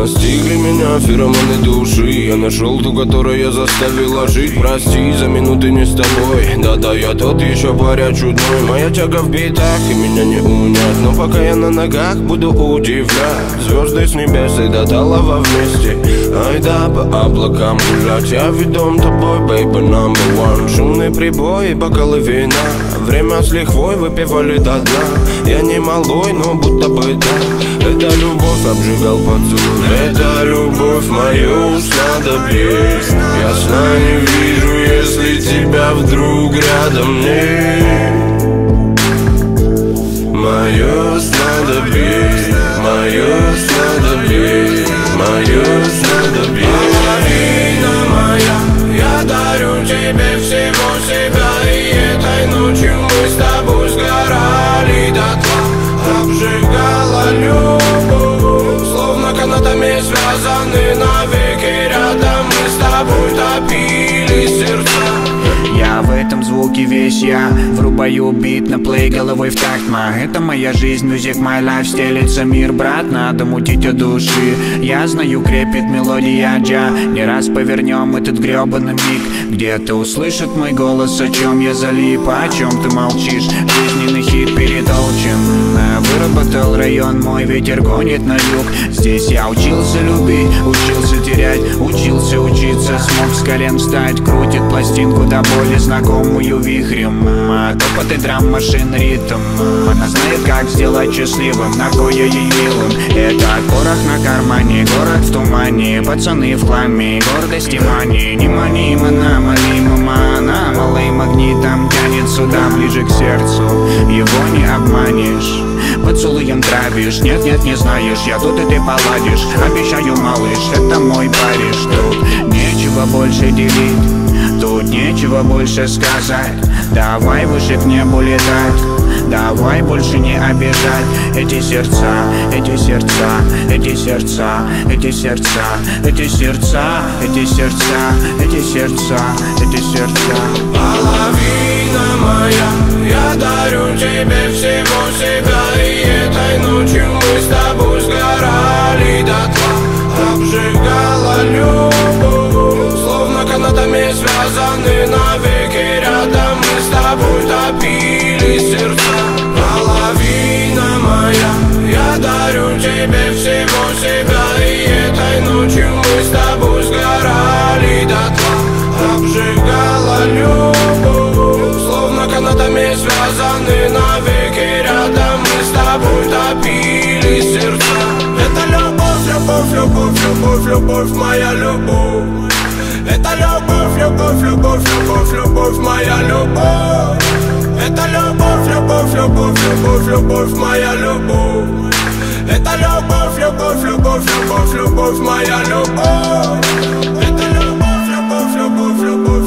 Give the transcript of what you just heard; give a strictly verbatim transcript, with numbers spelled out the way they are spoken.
настигли меня феромоны души. Я нашел ту, которую я заставила жить. Прости за минуты не с тобой. Да-да, я тот еще паря чудной. Моя тяга в битах и меня не унять. Но пока я на ногах, буду удивлять. Звезды с небес и до талого вместе. Ай да, по облакам гулять. Я ведом тобой, baby number one. Шумные прибои, бокалы вина. Время с лихвой выпивали до дна. Я не малой, но будто бы да. Это любовь обжигал поцелуй. Это любовь мою снадобье. Я сна не вижу, если тебя вдруг рядом нет. Мое снадобье, мое снадобье, мое снадобье. Половина моя, я дарю тебе всего себя. И этой ночью мы с тобой сгорали дотла. Обжигала любовь, словно канатами связаны навеки рядом. Мы с тобой топили сердца. Я в этом звуке весь я. Врубаю бит на плей головой в такт. Ма, это моя жизнь, music my life. Стелится мир, брат, надо мутить от души. Я знаю, крепит мелодия джа. Не раз повернем этот гребаный миг. Где-то услышит мой голос, о чем я залип. О чем ты молчишь, жизненный хит передолчен. Выработал район мой, ветер гонит на юг. Здесь я учился любить, учился терять, учился учиться. Смог с колен встать, крутит пластинку до боли знакомую вихрем. Топот и драм машин ритм. Она знает, как сделать счастливым, на кое ей милым. Это порох на кармане, город в тумане. Пацаны в хламе, гордость и мани. Не мани, мана, мали, мама. Она малой магнитом тянет сюда, ближе к сердцу. Его не обманешь, поцелуем травишь. Нет, нет, не знаешь, я тут и ты поладишь. Обещаю, малыш, это мой Париж. Тут нечего больше делить, тут нечего больше сказать. Давай выше к небу летать, давай больше не обижать. Эти сердца, эти сердца, эти сердца, эти сердца, эти сердца, эти сердца, эти сердца, эти сердца. Половина моя, я дарю тебе всего себя. И этой ночью мы с тобой сгорали дотла. Обжигала любовь, словно канатами связаны навеки рядом. Мы с тобой топили сердца. Половина моя, я дарю тебе всего себя. И этой ночью мы с тобой сгорали дотла. Обжигала любовь, словно канатами связаны навеки рядом. Мы с тобой топили сердца. Это любовь, любовь, любовь, любовь, любовь, моя любовь. Это любовь, любовь, любовь, любовь, любовь, моя любовь. Это любовь, любовь, любовь, любовь, любовь, моя любовь. Это любовь, любовь, любовь, любовь, любовь, моя любовь. Это любовь, любовь, любовь, любовь.